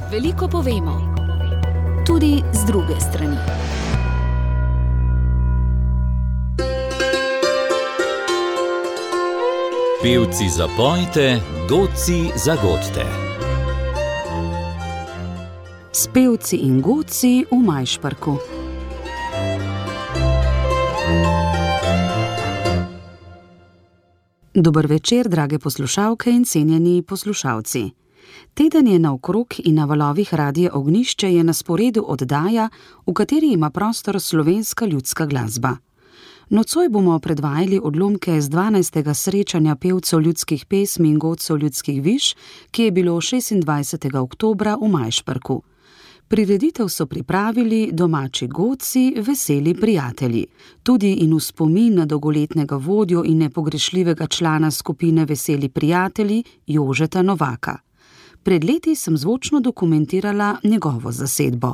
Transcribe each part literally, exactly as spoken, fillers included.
Veliko povemo, tudi z druge strani. Pevci zapojte, godci zagodite. S pevci in godci v Majšperku. Dober večer, drage poslušalke in cenjeni poslušalci. Teden je naokrog in na valovih Radia Ognjišče je na sporedu oddaja, v kateri ima prostor slovenska ljudska glasba. Nocoj bomo predvajali odlomke z dvanajstega srečanja pevcev ljudskih pesmi in godcev ljudskih viž, ki je bilo šestindvajsetega oktobra v Majšperku. Prireditev so pripravili domači godci, veseli prijatelji. Tudi in v spomin na dolgoletnega vodjo in nepogrešljivega člana skupine Veseli prijatelji Jožeta Novaka. Pred leti sem zvočno dokumentirala njegovo zasedbo.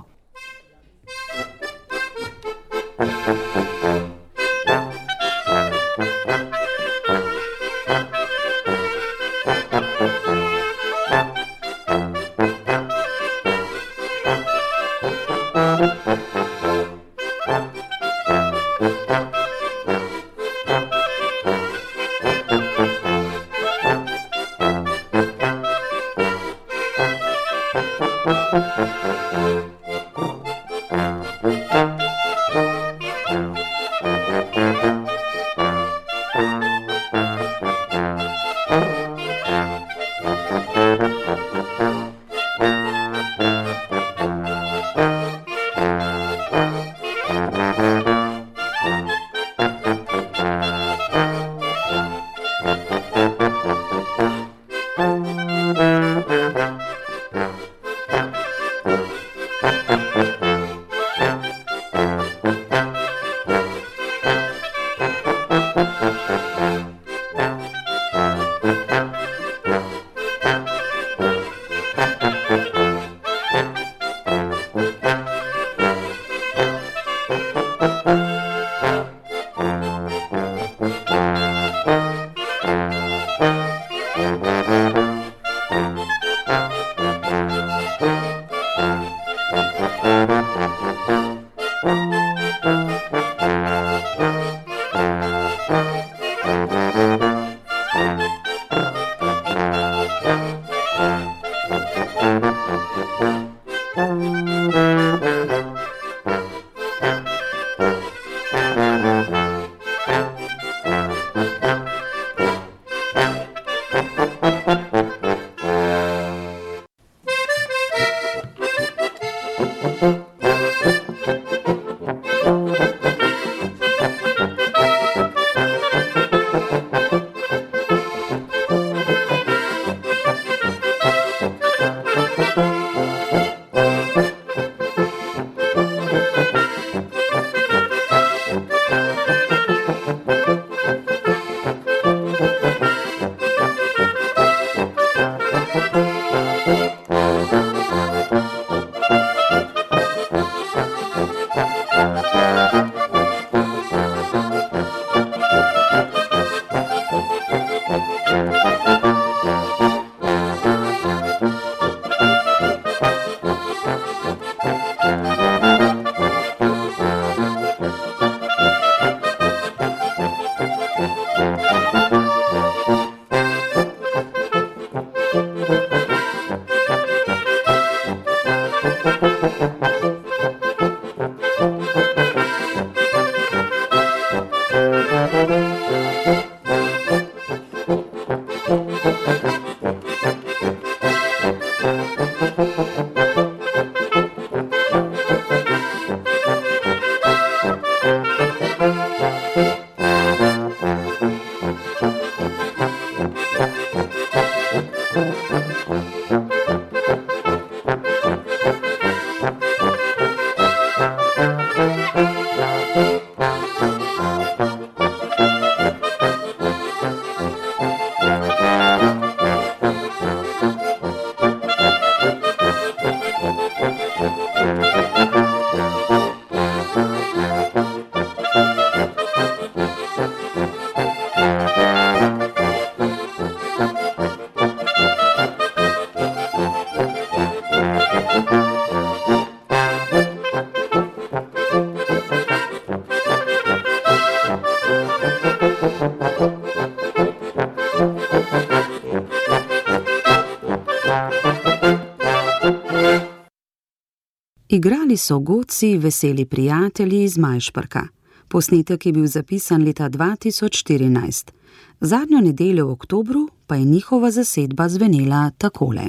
Igrali so godci Veseli prijatelji iz Majšperka. Posnetek je bil zapisan leta dva tisoč štirinajst. Zadnjo nedeljo v oktobru pa je njihova zasedba zvenela takole.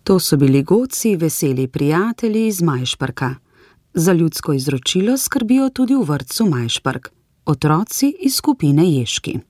To so bili godci, veseli prijatelji iz Majšperka. Za ljudsko izročilo skrbijo tudi v vrtcu Majšperk. Otroci iz skupine Ježki.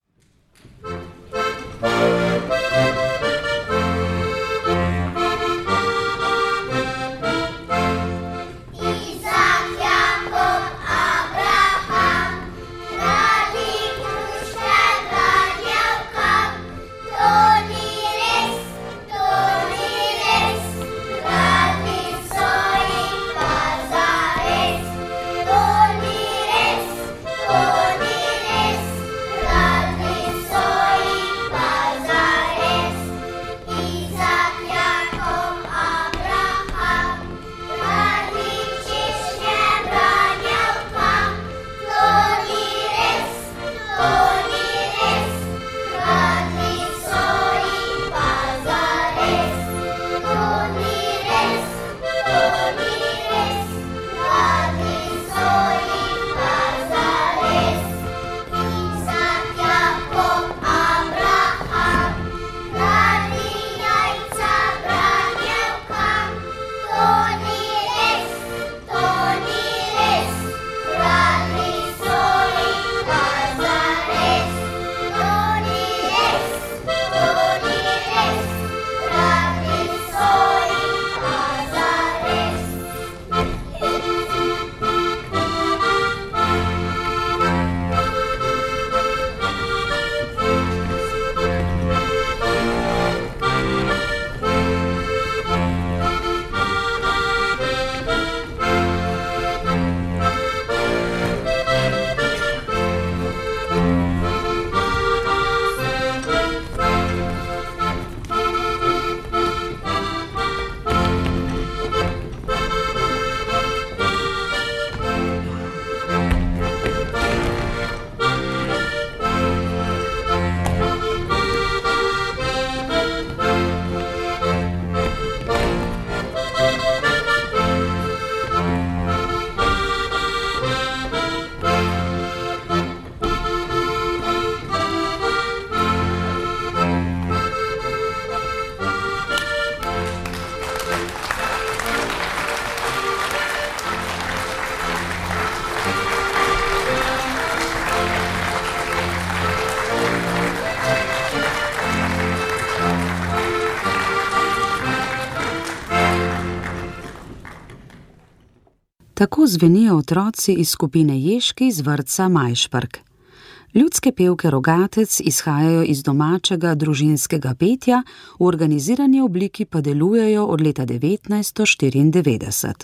Tako zvenijo otroci iz skupine Ježki iz vrtca Majšperk. Ljudske pevke Rogatec izhajajo iz domačega družinskega petja, v organizirani obliki pa delujejo od leta devetnajststo štiriindevetdeset.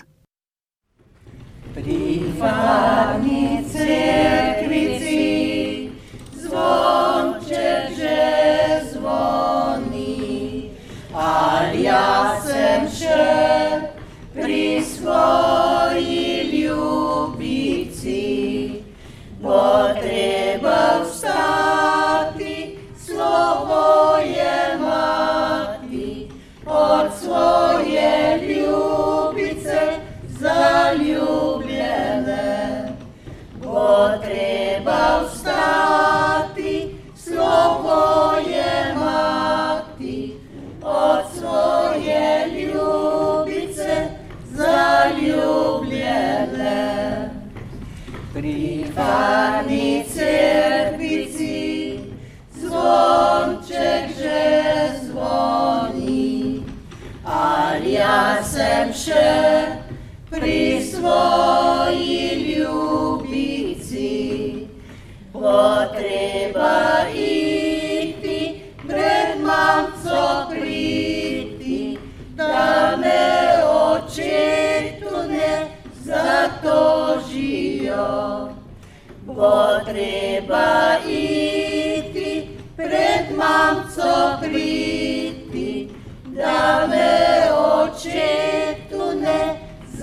Privadni cerkvici, zvonček že zvoni, ali jaz sem še pri svoji ljubici, bo treba vstati, slovo je mati, od svoje ljubice zaljubljene. Bo treba vstati, slovo je mati, od svoje ljubice zaljubljene. Pri varni cerkvici zvonček že zvoni, ali jaz sem še pri svoji ljubici. Bo treba iti, pred mamco priti, da me očetu ne zatožijo. Bo treba iti, pred mamco priti, da me očetu ne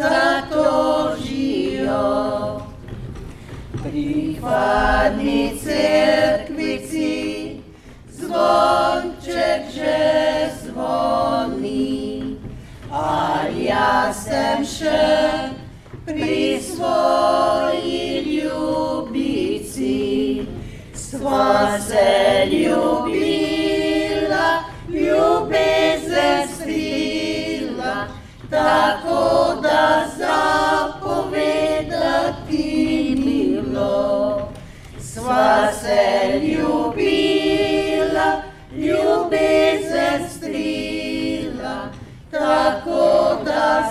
zatožijo. Pri hladni cerkvici zvonček že zvoni, ali jaz sem še pri svoji ljubici. Sva se ljubila, ljubezen strinjala, tako da zapovedati milo. Sva se ljubila, ljubezen strila, tako da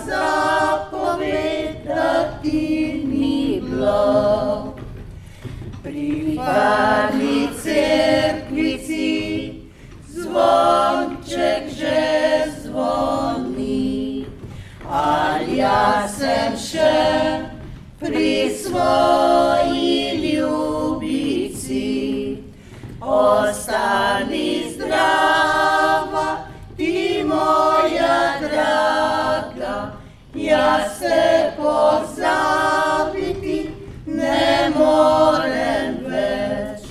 zapovedati ni bilo. Pri varni cerkvici zvonček že zvoni, ali jaz sem še pri svoji ljubici. Ostani zdrava, ti moja draga, jaz se pozabiti ne morem več.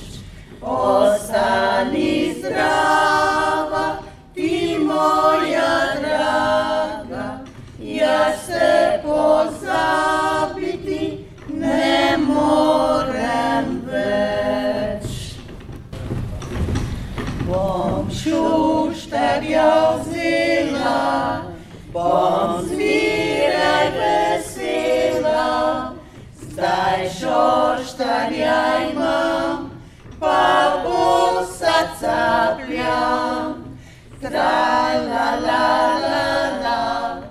Ostani zdrava, ti moja draga, jaz se pozabiti ne morem več. Bom šuštarja vzela, bom zmeraj vesela, zdaj šoštarja imam, pa bosa capljam. Tra-la-la-la-la,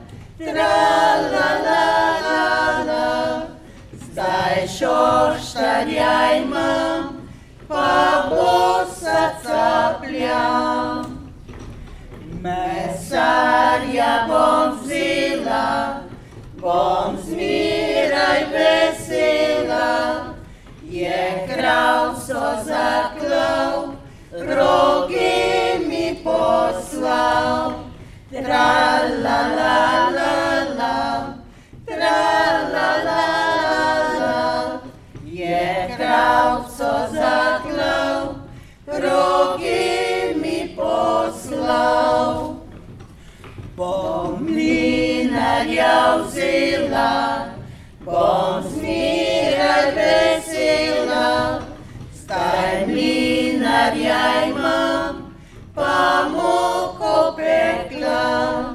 tra-la-la-la-la, zdaj šoštarja imam, pa bosa capljam. Mesarja bom vzela, bom zmeraj vesela, je kravco zaklal, roge mi poslal. Tra-la-la-la-la, tra-la-la-la-la, je kravco zaklal, roge mi poslal. Bom mlinarja vzela, bom zmeraj vesela, zdaj mlinarja imam, pa moko pekla.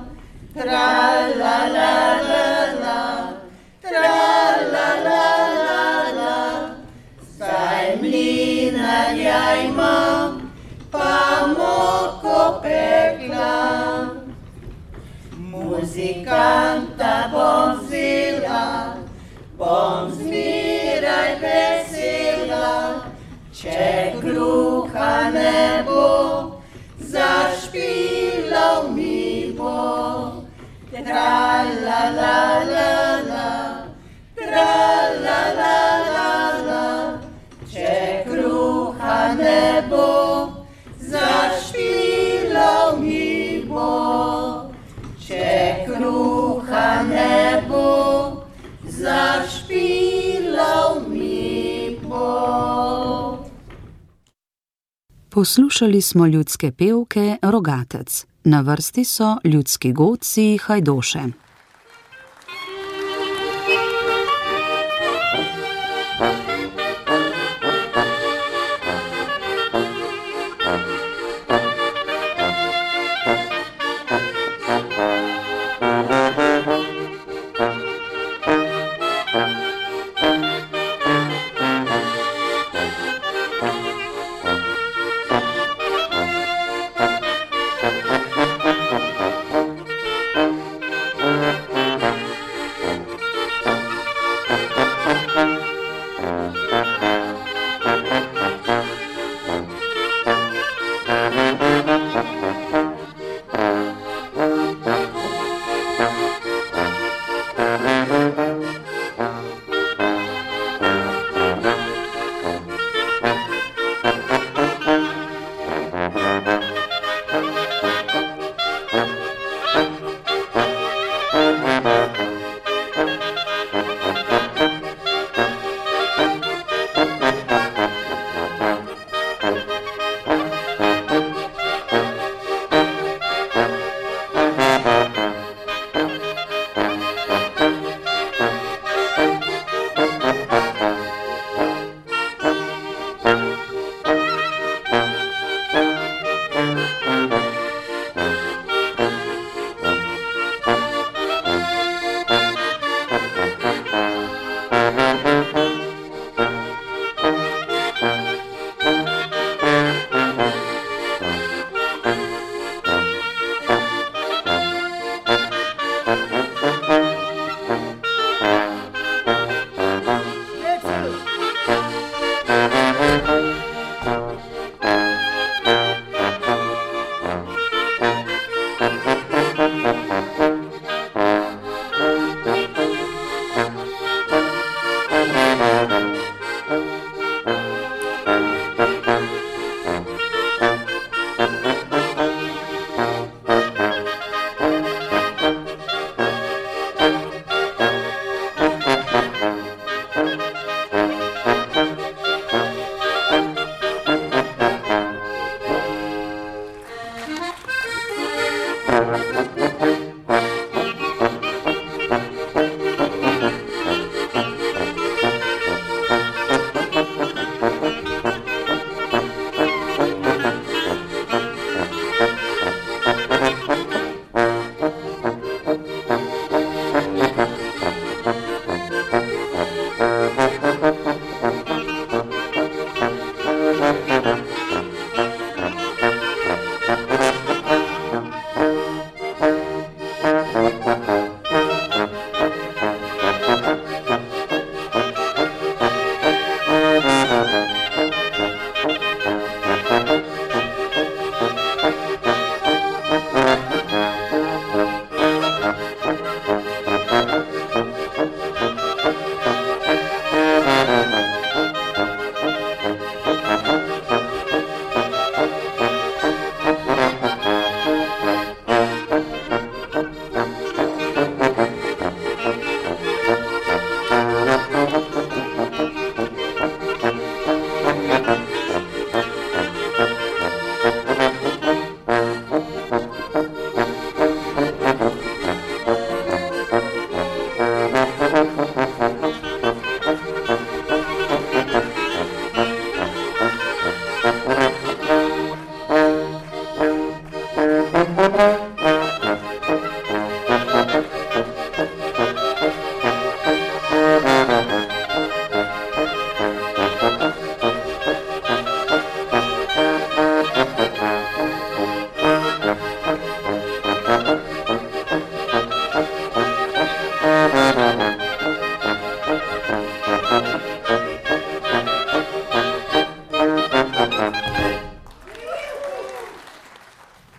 Tra-la-la-la-la, tra-la-la-la-la, zdaj mlinarja imam, pa moko pekla. Muzikanta bom vzela, bom zmeraj vesela, če kruha ne bo, zašpilal mi bo. Tra-la-la-la-la, tra-la-la-la-la, če kruha ne bo, zašpilal mi bo. Če kruha ne bo, zašpilal mi bo. Poslušali smo ljudske pevke Rogatec. Na vrsti so ljudski godci Hajdoše.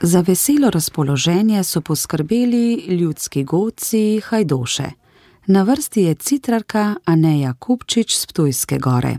Za veselo razpoloženje so poskrbeli ljudski godci Hajdoše. Na vrsti je citrarka Aneja Kupčič s Ptujske Gore.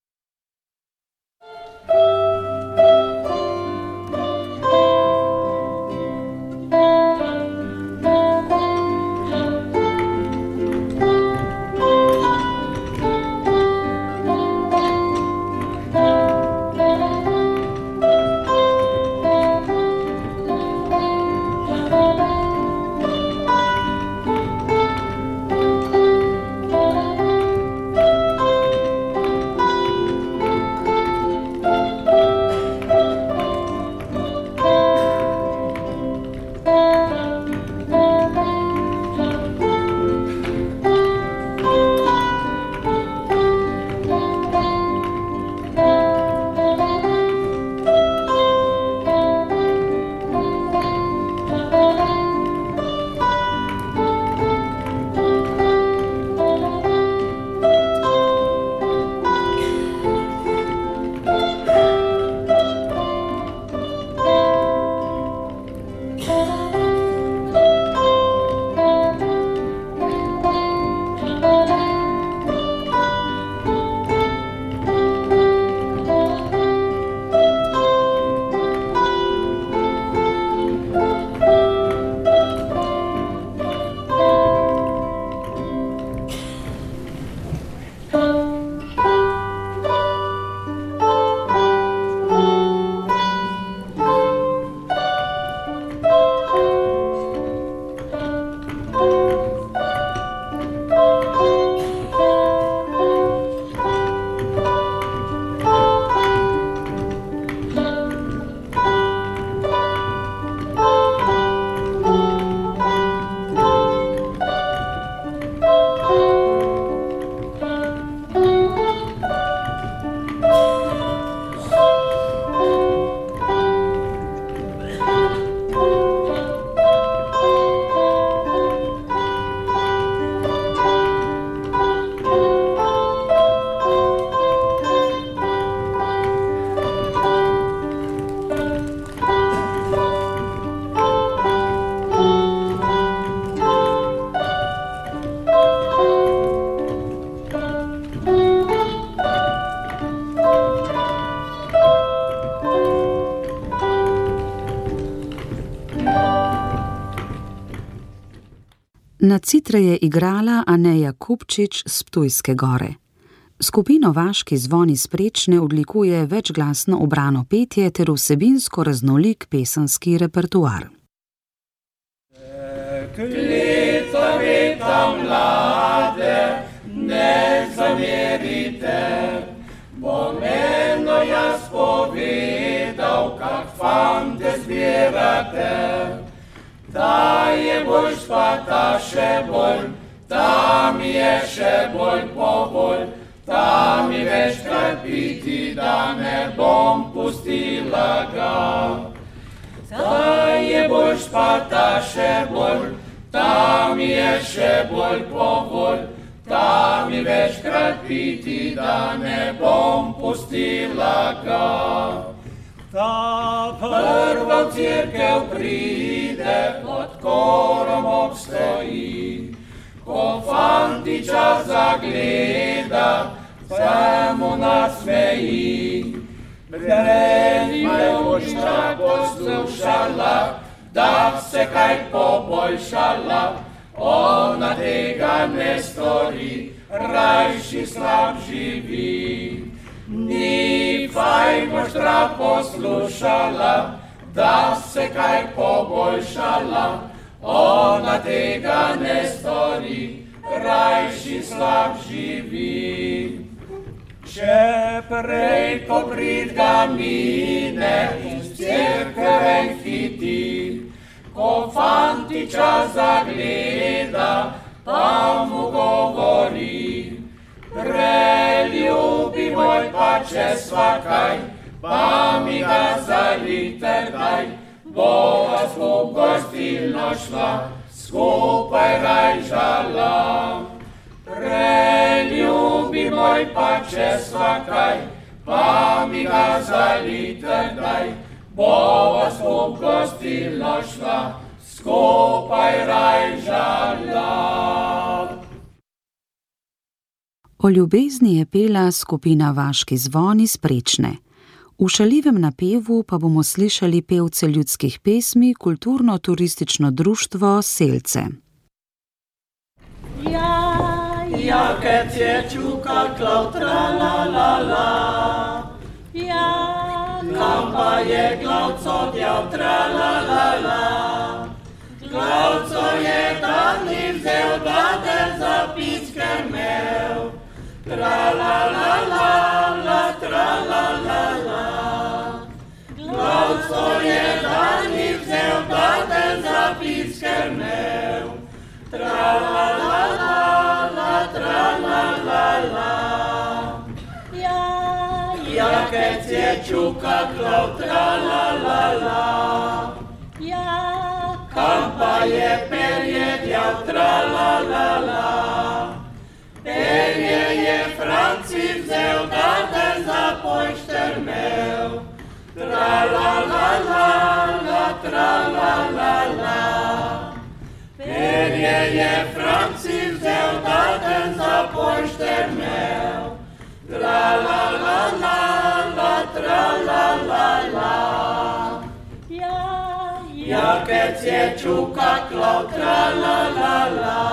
Na citre je igrala Aneja Kupčič s Ptujske Gore. Skupino Vaški zvon iz Prečne odlikuje večglasno ubrano petje ter vsebinsko raznolik pesenski repertoar. Klica veta mlade, ne zamerite, bom eno jaz povedal, kak fante zbirate. Ta je boljš pa ta še bolj, ta mi je še bolj pobolj, ta mi večkrat piti, da ne bom pustila ga. Ta je boljš pa ta še bolj, ta mi je še bolj pobolj, ta mi večkrat piti, da ne bom pustila ga. Ta prva v cirkev pride, pod korom obstoji, ko fantiča zagleda, se mu nasmeji. Predi me bošča poslušala, da se kaj poboljšala, ona tega ne stori, rajši slab živi. Ni fajn moštra poslušala, da se kaj poboljšala, ona tega ne stori, rajši slab živi. Če prej ko pridga mine in z cerkeven hiti, ko fantiča zagleda, pa mu govori. Preljubi moj pače svakaj, pa mi ga zalite daj, bova skup gostilno šla, skupaj rajžala. Preljubi moj pače svakaj, pa mi ga zalite daj, bova skup gostilno šla, skupaj raj žala. O ljubezni je pela skupina Vaški zvon iz Prečne. V šaljivem napevu pa bomo slišali pevce ljudskih pesmi Kulturno-turistično društvo Selce. Ja, ja, kec je čuka klav, tra la la la. Ja, kam pa je glavco djav, tra la la la. Glavco je dan ni vzel, da te za pičke imel. Tra la la la la, tra la la la. Glavco je dan ni vzel, da te za pičke imel. Tra la la la la, tra la la la. Ja, ja, kec je čuka klav, tra la la la. Ja, kam pa je perje djav, tra la la la. Perje je Franci vzel, da te za pojšter imel. Tra la la la la, tra la la la. Perje je Franci vzel, da te za pojšter imel. Tra la la la la, tra la la la. Ja, ja, kec je čuka klav, tra la la la.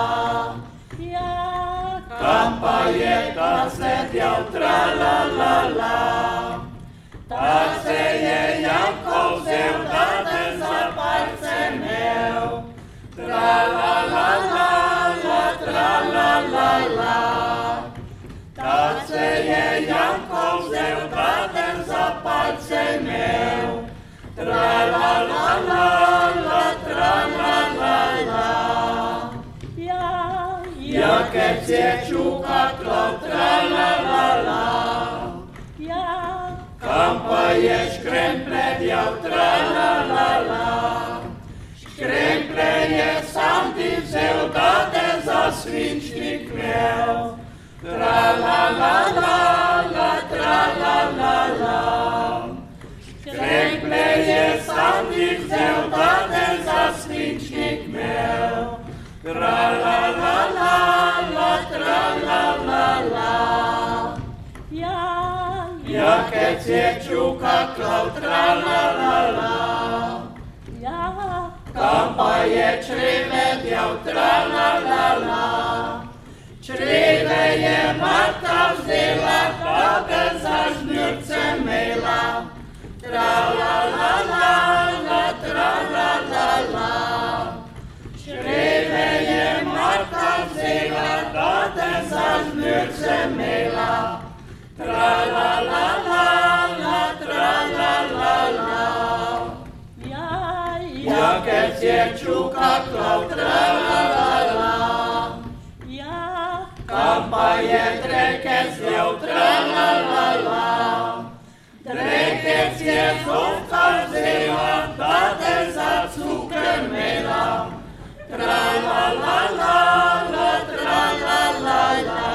Kam pa je ta sedjal, tra la la la. Ta se je Janko vzel, da te za palce imel. Tra la la la la, tra la la la. Ta se je Janko vzel, da te za palce imel. Tra la la la la, tra la la la. Ja, kec je čuka klav, tra la la la. Ja, kam pa je škremple djav, tra la la la. Škremple je sam ti vzel, da te za svinčnik imel. Tra la la la la, tra la la la. Škremple je sam ti vzel, da te za svinčnik imel. Tra la la la la, tra la la la. Ja, ja, kec je čuka klav, tra la la la. Ja, kam pa je čreve djav, tra la la la. Čreve je Marta vzela, pa ga za žnjurce imela. Tra la la la la, tra la la la. Čreve je Marta vzela, da te za žnjurce imela. Tra la la la la, tra la la la. Ja, ja, kec je čuka klav, tra la la la. Ja, kam pa je trekec vzel, tra la la la. Trekec je zovka vzela, da te za cuker imela. Tra la la la la, tra la la la.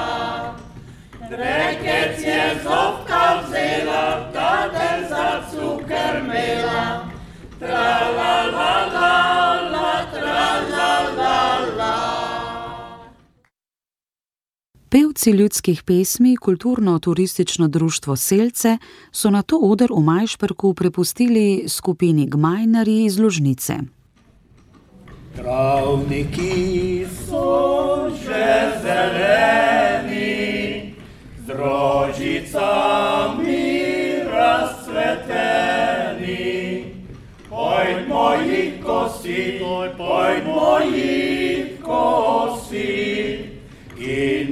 Trekec je zovka vzela, da te za cuker imela. Tra la la la la, tra la la la. Pevci ljudskih pesmi Kulturno-turistično društvo Selce so nato oder v Majšperku prepustili skupini Gmajnarji iz Lužnice. Travniki so že zeleni, z rožicami razcveteni. Pojdmo jih kosit, pojdmo jih kosit, in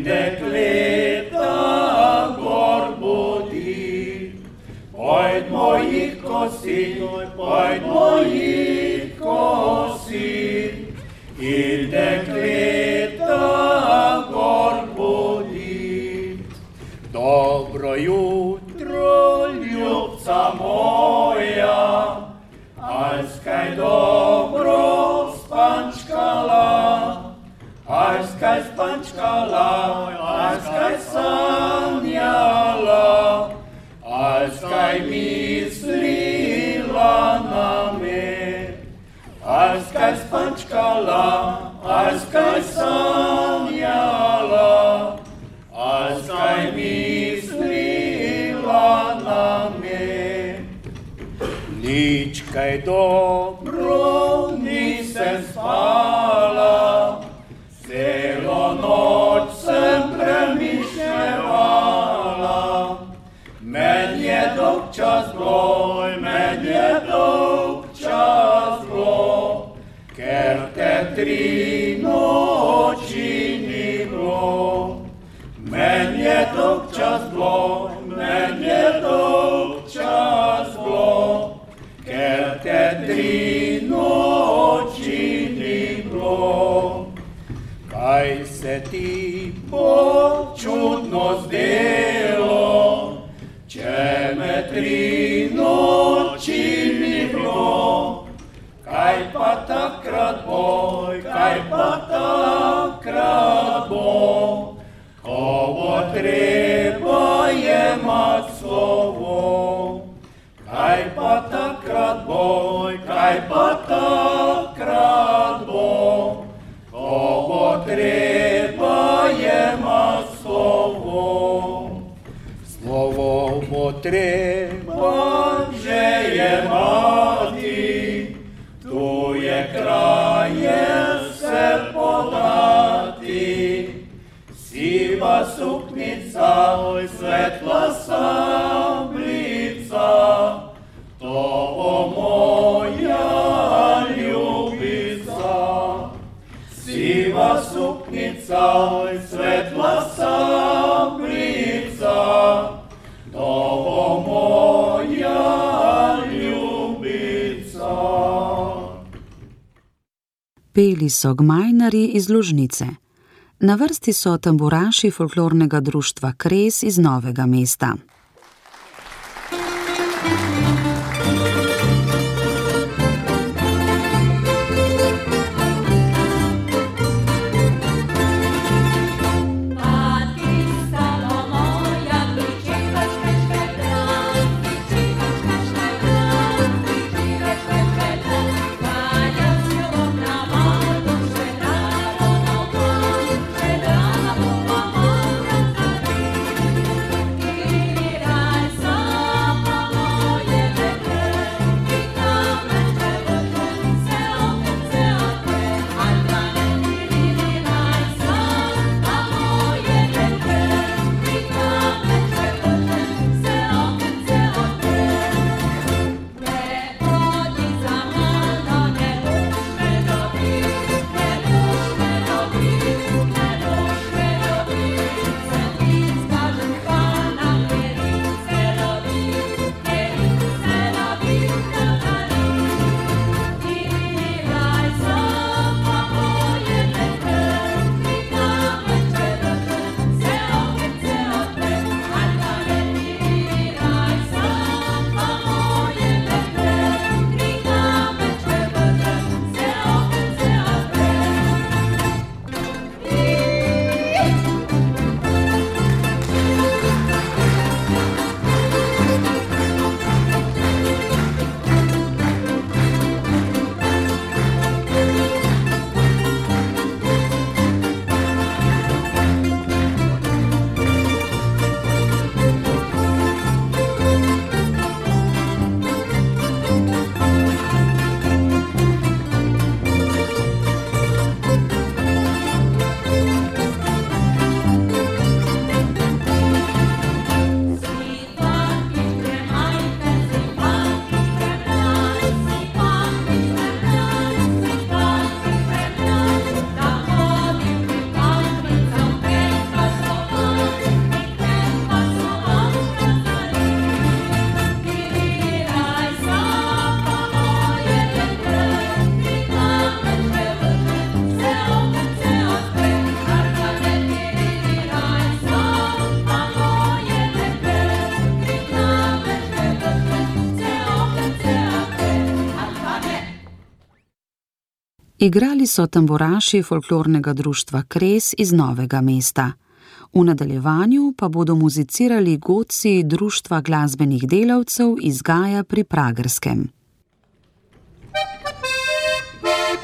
dekleta gor bodi. Pojdmo jih kosit, pojdmo jih kosit, in dekleta gor bodi. Dobro jutro, ljubca moja, ali skaj dobro spančkala, ali skaj spančkala, ali skaj sanjala, ali skaj mislila azi kaj spančkala, azi kaj sanjala, azi kaj mislila na me. Nič kaj dobro nisem spala, celo noč sem premišljevala. Men je dolg čas bilo, men je dolg čas bilo, ker te tri noči ni bilo. Men je dolg čas bilo, men je dolg čas bilo, ker te tri noči ni bilo. Kaj se ti bo čudno zdelo, če me tri noči ni bilo? Kaj pa takrat bo, kaj pa takrat bo, ko bo treba jemat slovo? Kaj pa takrat bo, kaj pa takrat bo, ko bo treba jemat slovo? Slovo bo treba že jemati, tu je kraje se podati. Siva suknica, svetla sablica, to bo moja ljubica. Siva suknica, svetla sablica, to bo moja ljubica. Peli so gmajnarji iz Lužnice. Na vrsti so tamburaši folklornega društva Kres iz Novega mesta. Igrali so tamburaši folklornega društva Kres iz Novega mesta. V nadaljevanju pa bodo muzicirali godci Društva glasbenih delavcev iz Gaja pri Pragerskem.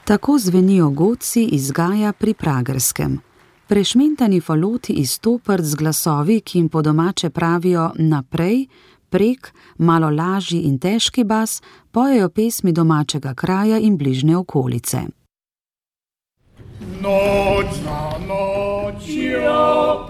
Tako zvenijo godci iz Gaja pri Pragerskem. Prešmentani faloti iz Toprc z glasovi, ki jim po domače pravijo naprej, prek, malo lažji in težki bas, pojejo pesmi domačega kraja in bližnje okolice. Noč za nočjo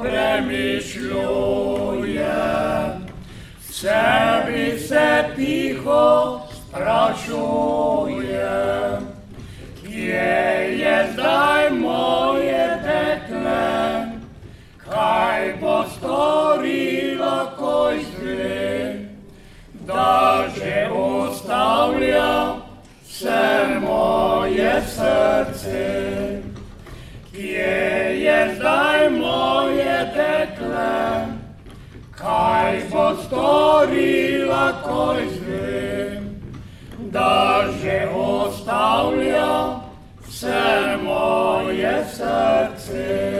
premišljujem, sebi se tiho sprašujem, kje je zdaj moje dekle, kaj bo storila, ko izgled, da že ustavlja se moje srce. Kje je zdaj moje dekle, kaj bo storila, ko izgled, da že ostavlja se moje srce.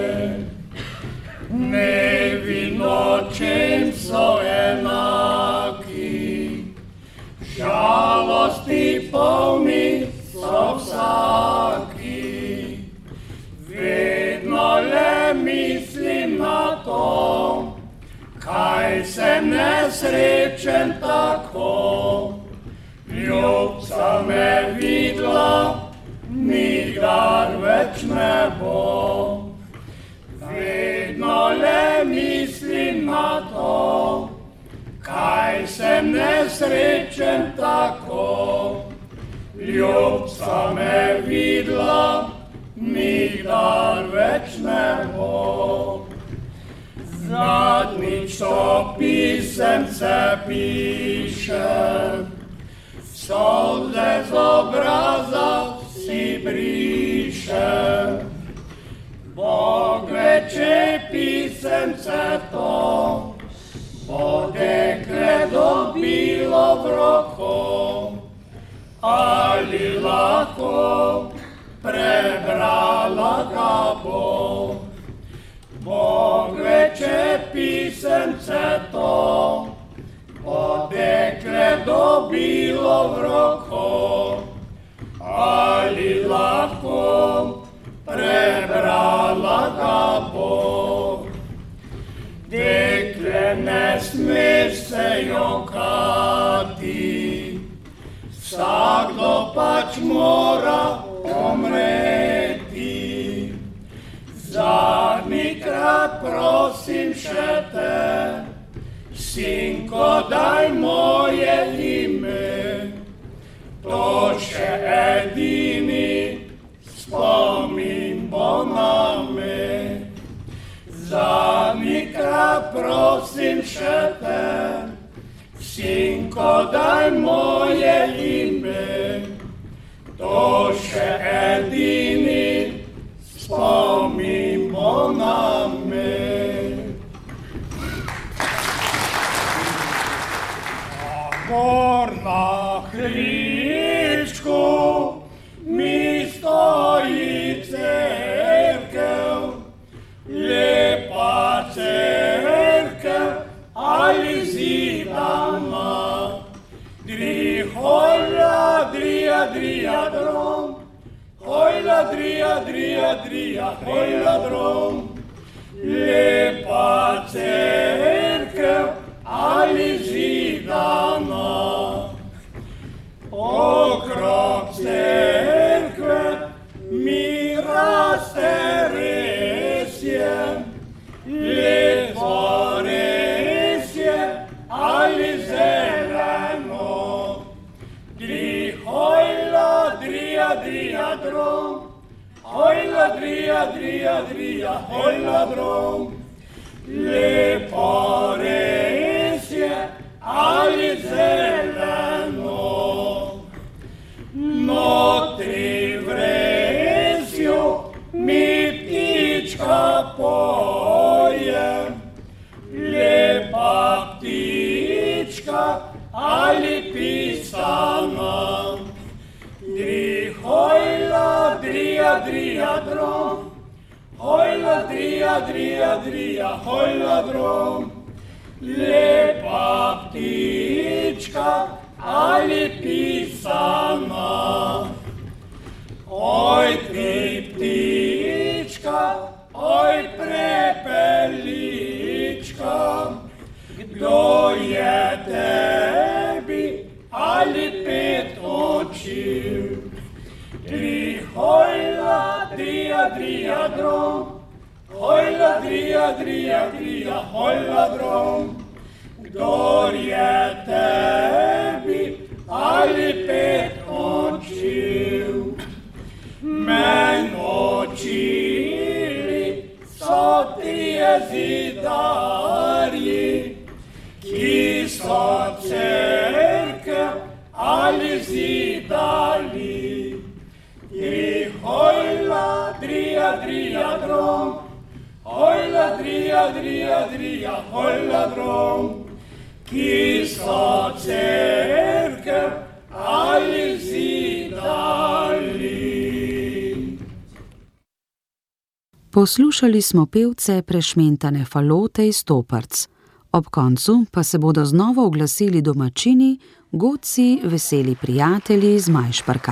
Dnevi nočem so enaki, žalosti polni so vsaki. Vedno le mislim na to, kaj sem nesrečen tako. Ljubca me videla, nikdar več ne bo. Vedno le mislim na to, kaj sem nesrečen tako. Ljubca me videla, nikdar več ne bo. Zadnjič to pisemce pišem, solze z obraza si brišem. Bog ve, če pisemce to bo dekle dobilo v roko, ali lahko prebrala ga bo. Bog ve, če pisemce to bo dekle dobilo v roko, ali lahko prebrala ga bo. Dekle, ne smeš se jokati, vsakdo pač mora pomreti. Zadnjikrat prosim še te, sinko, daj moje ime, to še edini spomin bo name. Zadnjikrat prosim še te, sinko, daj moje ime, to še edini spomin bo name. Gor na hribčku mi stoji cerkev, lepa cerkev ali zidana. Dri hojla, drija, drija, drom, hojla, drija, drija, drija, hojla, drom. Lepa cerkev ali zidana. Okrog cerkve mi raste resje, lepo resje ali zeleno. Dri hojla, drija, drija, drom, hojla, drija, drija, drija, hojla, drom. Lepo resje ali zeleno. Notri v resju mi ptička poje, lepa ptička ali pisana. Dri hojla, drija, drija, drom, hojla, drija, drija, drija, hojla, drom. Lepa ptička ali pisana. Kdo je tebi ali pet oči? Tri hojla, drija, drija, drom. Hojla, drija, drija, drija, hojla, drom. Kdo je tebi ali pet oči? Men očili so trije zidarji, ki so cerkev ali zidali. Tri hojla, drija, drija, drom. Hojla, drija, drija, drija, hojla, drom. Ki so cerkev ali zidali. Poslušali smo pevce Prešmentane Falote iz Toprc. Ob koncu pa se bodo znova oglasili domačini, godci, veseli prijatelji iz Majšperka.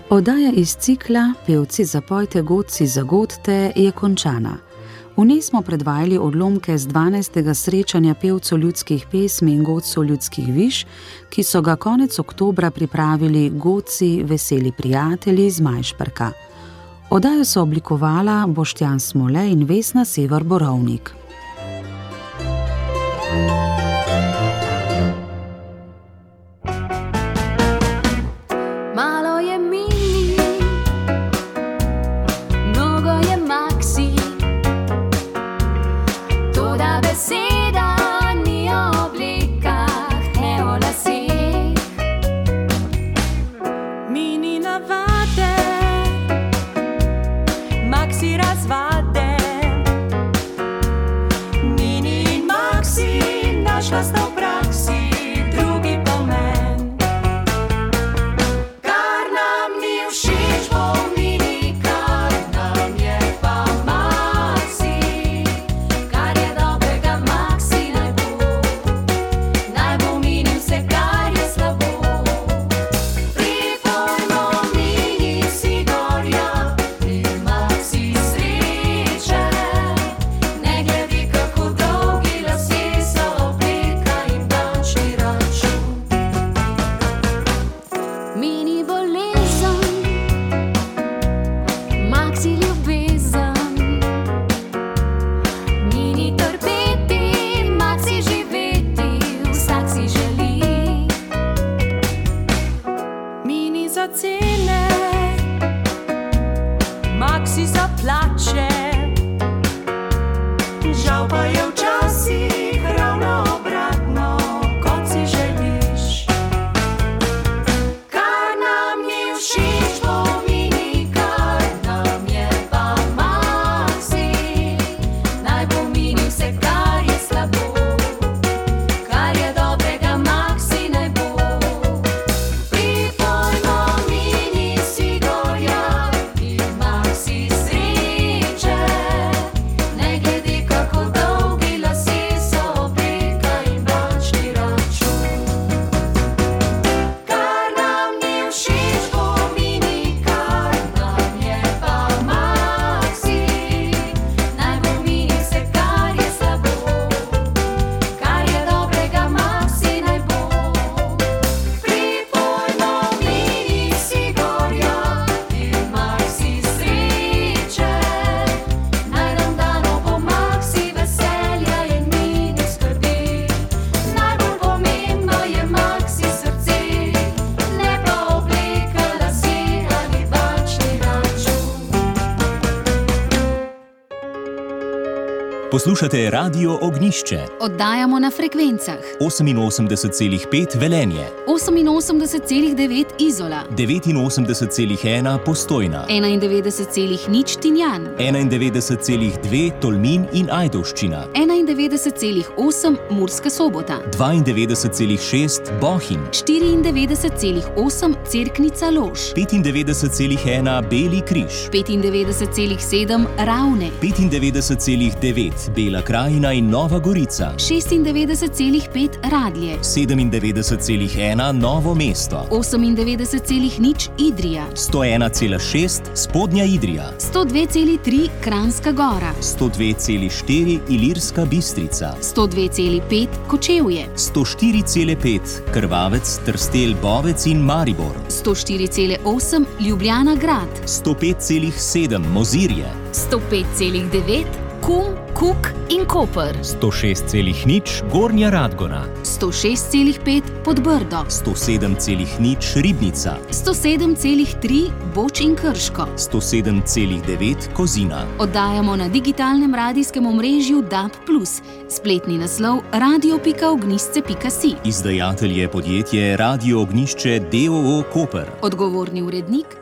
Oddaja iz cikla Pevci zapojte, godci zagodite je končana. V njej smo predvajali odlomke z dvanajstega srečanja pevcev ljudskih pesmi in godcev ljudskih viš, ki so ga konec oktobra pripravili godci Veseli prijatelji iz Majšperka. Oddajo so oblikovala Boštjan Smole in Vesna Sever Borovnik. Malo je Mini, mnogo je Maxi, toda beseda ni o oblikah, ne o laseh. Mini navade, Maxi razvade. Mini in Maxi, našla sta v praksi drugi pomen. Kar nam ni všeč, bo Mini, kar nam je pa Maxi. Kar je dobrega, Maxi naj bo, naj bo Mini vse, kar je slabo. Pripojmo Mini si gorja in Maxi sreče. Ne glede, kako dolgi lasje so, obleka in bančni račun. Mini bolezen, Maxi ljubezen. Mini trpeti, Maxi živeti, vsak si želi. Mini za cene, Maxi za plače. Žal pa je včasih ravno obratno, kot si želiš. Kar nam ni všeč, bo Mini, kar nam je pa Maxi. Naj bo Mini vse, kar je slabo, kar je dobrega, Maxi naj bo. Pripojmo Mini si gorja in Maxi sreče. Ne glede, kako dolgi lasje so, obleka in bančni račun. Kar nam ni všeč, bo Mini, kar nam je pa Maxi. Naj bo Mini vse, kar je slabo, kar je dobrega, Maxi naj bo. Pripojmo Mini si gorja in Maxi sreče. Naj nam dano bo Maxi veselja in Mini skrbi. Najbolj pomembno je Maxi srce, ne pa obleka, lasje ali bančni račun. Poslušate Radio Ognjišče, Oddajamo na frekvencah oseminosemdeset celih pet Velenje, oseminosemdeset celih devet Izola, devetinosemdeset celih ena Postojna, enaindevetdeset celih nič Tinjan, enaindevetdeset celih dve Tolmin in Ajdovščina, enaindevetdeset celih osem Murska Sobota, dvaindevetdeset celih šest Bohinj, štiriindevetdeset celih osem Cerknica Lož, petindevetdeset celih ena Beli Križ, petindevetdeset celih sedem Ravne, petindevetdeset celih devet Bela Krajina in Nova Gorica, šestindevetdeset celih pet Radlje, sedemindevetdeset celih ena Novo mesto, osemindevetdeset celih nič Idrija, sto ena celih šest Spodnja Idrija, sto dve celih tri Kranjska Gora, sto dve celih štiri Ilirska Bistrica, sto dve celih pet Kočevje, sto štiri celih pet Krvavec, Trstelj, Bovec in Maribor, sto štiri celih osem Ljubljana Grad, sto pet celih sedem Mozirje, sto pet celih devet Kum, Kuk in Koper, sto šest celih nič Gornja Radgona, sto šest celih pet Podbrdo, sto sedem celih nič Ribnica, sto sedem celih tri Boč in Krško. sto sedem celih devet Kozina. Oddajamo na digitalnem radijskem omrežju D A B plus, spletni naslov radio pika ognjišče pika si. Izdajatelj je podjetje Radio Ognjišče d o o Koper. Odgovorni urednik